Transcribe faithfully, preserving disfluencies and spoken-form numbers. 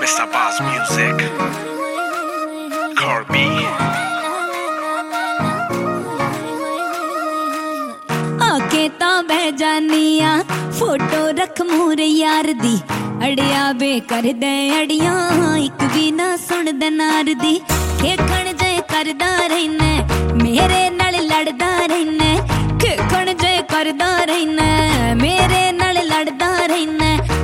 Mister Boss Music, Corby. आके तां बह जानिया फोटो रख मूरे यार दी अड़िया बे कर दे अड़ियां एक भी ना सुन दे नार दी खेखण जे करदा रहने मेरे नाल लड़दा रहने खेखण जे करदा